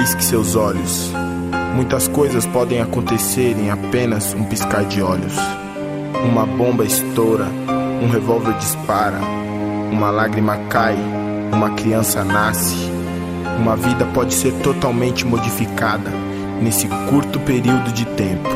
pisque seus olhos. Muitas coisas podem acontecer em apenas um piscar de olhos. Uma bomba estoura, um revólver dispara, uma lágrima cai, uma criança nasce. Uma vida pode ser totalmente modificada nesse curto período de tempo.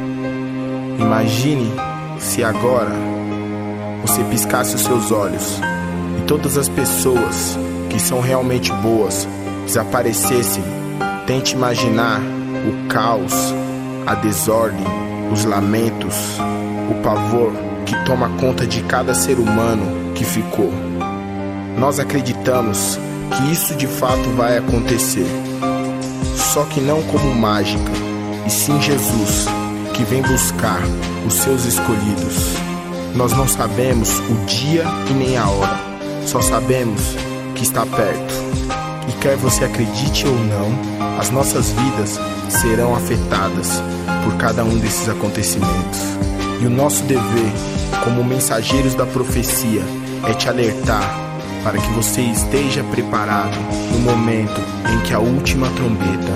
Imagine se agora você piscasse os seus olhos e todas as pessoas que são realmente boas desaparecessem. Tente imaginar o caos, a desordem, os lamentos, o pavor que toma conta de cada ser humano que ficou. Nós acreditamos que isso de fato vai acontecer, só que não como mágica, e sim Jesus, que vem buscar os seus escolhidos. Nós não sabemos o dia e nem a hora, só sabemos que está perto. E quer você acredite ou não, as nossas vidas serão afetadas por cada um desses acontecimentos. E o nosso dever, como mensageiros da profecia, é te alertar para que você esteja preparado no momento em que a última trombeta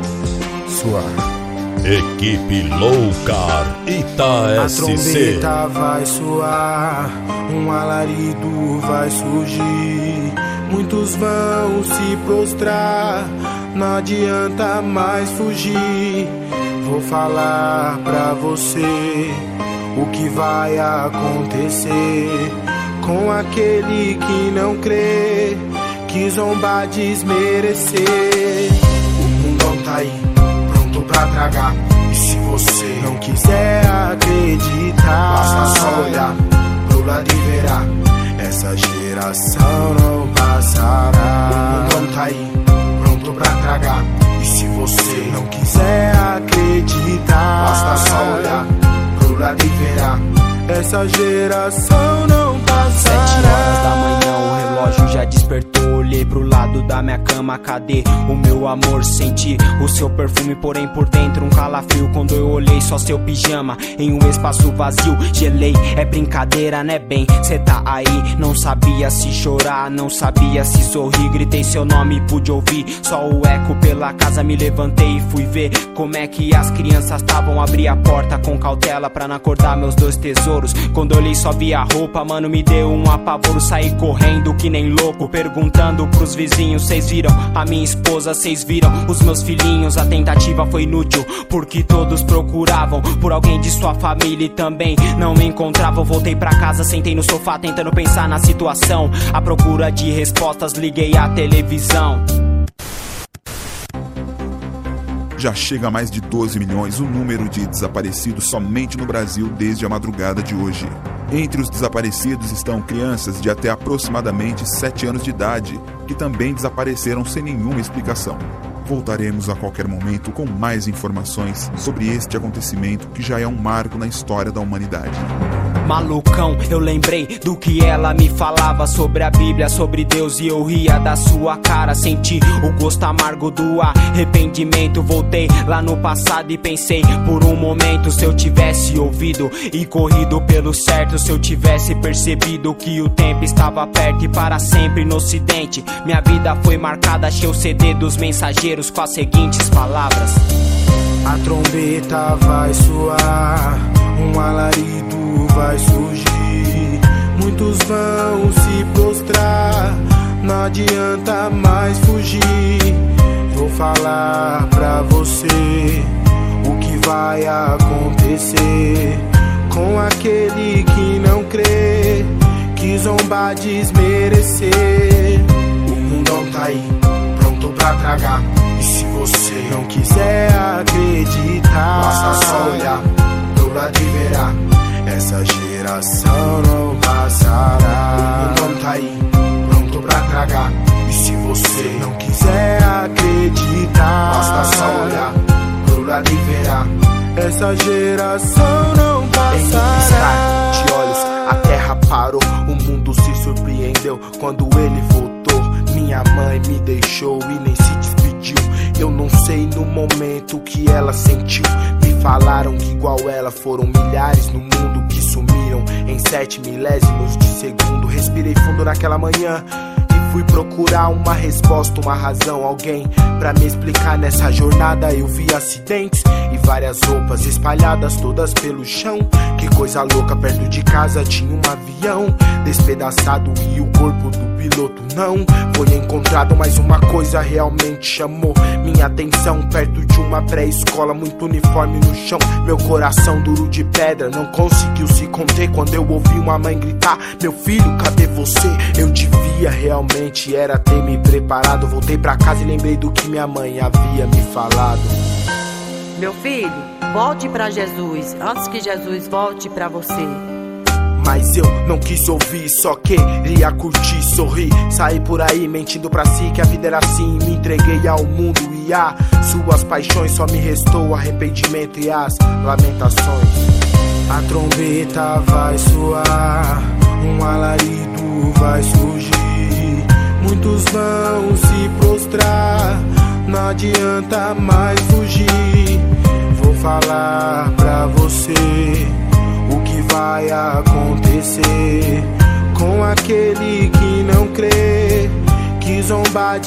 soar. Equipe Loucar Ita.SC. A trombeta vai soar, um alarido vai surgir, muitos vão se prostrar, não adianta mais fugir. Vou falar pra você o que vai acontecer com aquele que não crê, que zombar desmerecer. O mundão tá aí, pronto pra tragar, e se você não quiser acreditar, basta só olhar pro lado e verá, essa geração não passará. O mundão tá aí, pronto pra tragar, e se você não quiser acreditar, basta só olhar pro lado e verá, essa geração não passará. 7 horas da manhã, o relógio já despertou. Olhei pro lado da minha cama, cadê o meu amor? Senti o seu perfume, porém por dentro um calafrio. Quando eu olhei só seu pijama em um espaço vazio, gelei, é brincadeira né bem? Cê tá aí, não sabia se chorar, não sabia se sorrir. Gritei seu nome, pude ouvir só o eco pela casa. Me levantei e fui ver como é que as crianças estavam. Abri a porta com cautela pra não acordar meus 2 tesouros. Quando olhei só vi a roupa, mano, me deu um apavoro. Saí correndo que nem louco, perguntando pros vizinhos: cês viram a minha esposa? Cês viram os meus filhinhos? A tentativa foi inútil, porque todos procuravam por alguém de sua família e também não me encontravam. Voltei pra casa, sentei no sofá tentando pensar na situação, à procura de respostas, liguei a televisão. Já chega a mais de 12 milhões o número de desaparecidos somente no Brasil desde a madrugada de hoje. Entre os desaparecidos estão crianças de até aproximadamente 7 anos de idade, que também desapareceram sem nenhuma explicação. Voltaremos a qualquer momento com mais informações sobre este acontecimento que já é um marco na história da humanidade. Malucão, eu lembrei do que ela me falava sobre a Bíblia, sobre Deus, e eu ria da sua cara. Senti o gosto amargo do arrependimento. Voltei lá no passado e pensei por um momento, se eu tivesse ouvido e corrido pelo certo, se eu tivesse percebido que o tempo estava perto e para sempre no ocidente. Minha vida foi marcada, achei o CD dos mensageiros com as seguintes palavras: a trombeta vai soar, um alarido vai surgir, muitos vão se prostrar, não adianta mais fugir. Vou falar pra você o que vai acontecer com aquele que não crê, que zombar desmerecer. O mundão tá aí, pronto pra tragar, e se você não quiser acreditar, basta só olhar pro lado e verá, essa geração não passará. O mundão tá aí, pronto pra tragar, e se você não quiser acreditar, basta só olhar pro lado e verá, essa geração não passará. Em um piscar de olhos a terra parou, o mundo se surpreendeu quando ele voltou. Minha mãe me deixou e nem se despediu. Eu não sei no momento que ela sentiu. Me falaram que igual ela foram milhares no mundo que sumiram em 7 milésimos de segundo. Respirei fundo naquela manhã e Fui procurar uma resposta, uma razão, alguém pra me explicar. Nessa jornada eu vi acidentes e várias roupas espalhadas todas pelo chão. Que coisa louca, perto de casa tinha um avião despedaçado e o corpo do piloto não foi encontrado. Mas uma coisa realmente chamou minha atenção. Perto de uma pré-escola, muito uniforme no chão. Meu coração duro de pedra não conseguiu se conter quando eu ouvi uma mãe gritar: meu filho, cadê você? Eu devia realmente era ter me preparado. Voltei pra casa e lembrei do que minha mãe havia me falado. Meu filho, volte pra Jesus, antes que Jesus volte pra você. Mas eu não quis ouvir, só queria curtir, sorrir. Saí por aí mentindo pra si que a vida era assim. Me entreguei ao mundo e a suas paixões. Só me restou arrependimento e as lamentações. A trombeta vai soar, um alarido vai surgir. Muitos vão se prostrar, não adianta mais fugir. Vou falar pra você o que vai acontecer com aquele que não crê, que zombar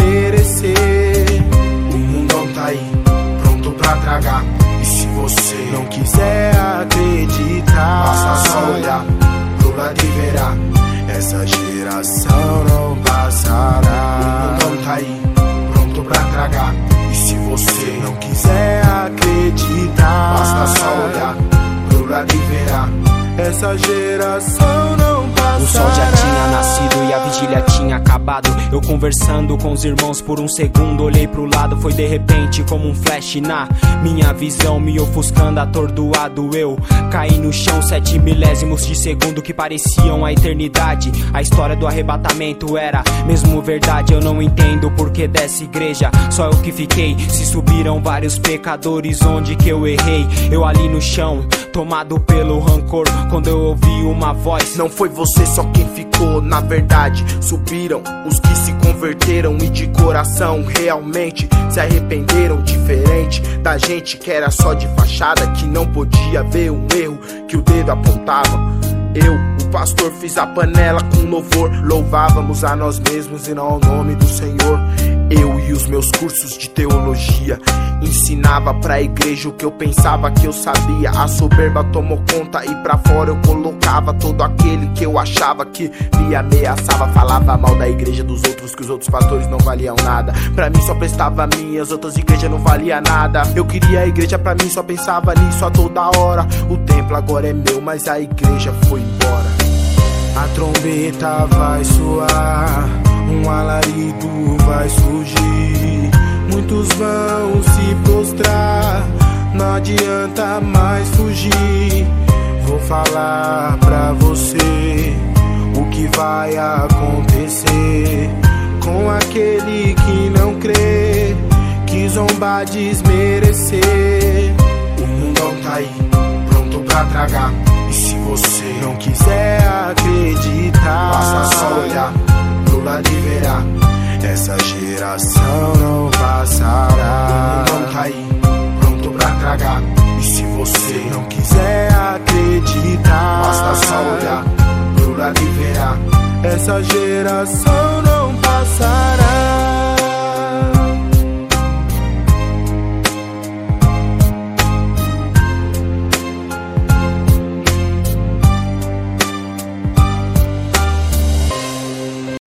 desmerecer. O mundão tá aí, pronto pra tragar. E se você não quiser acreditar, basta só olhar pro lado e verá. Essa geração não passará. O mundão tá aí, pronto pra tragar. E se você não quiser acreditar, basta só olhar pro lado e verá. Essa geração não passará. O sol já tinha nascido e a vigília tinha acabado. Eu conversando com os irmãos por um segundo, olhei pro lado, foi de repente como um flash na minha visão, me ofuscando atordoado. Eu caí no chão, 7 milésimos de segundo que pareciam a eternidade. A história do arrebatamento era mesmo verdade. Eu não entendo o porquê dessa igreja, só eu que fiquei. Se subiram vários pecadores, onde que eu errei? Eu ali no chão, tomado pelo rancor, quando eu ouvi uma voz: não foi você só quem ficou, na verdade subiram os que se converteram e de coração realmente se arrependeram. Diferente da gente que era só de fachada, que não podia ver um erro que o dedo apontava. Eu, o pastor, fiz a panela com louvor. Louvávamos a nós mesmos e não ao nome do Senhor. Eu e os meus cursos de teologia ensinava pra igreja o que eu pensava que eu sabia. A soberba tomou conta e pra fora eu colocava todo aquele que eu achava que me ameaçava. Falava mal da igreja dos outros, que os outros pastores não valiam nada. Pra mim só prestava a minha, as outras igrejas não valia nada. Eu queria a igreja pra mim, só pensava nisso a toda hora. O templo agora é meu, mas a igreja foi embora. A trombeta vai soar, um alarido vai surgir. Muitos vão se prostrar, não adianta mais fugir. Vou falar pra você o que vai acontecer com aquele que não crê, que zombar desmerecer. O mundão tá aí, pronto pra tragar. E se você não quiser acreditar, basta só olhar pro lado e verá. Essa geração não passará. O mundão tá aí, pronto pra tragar. E se você não quiser acreditar, basta só olhar pro lado e verá. Essa geração não passará.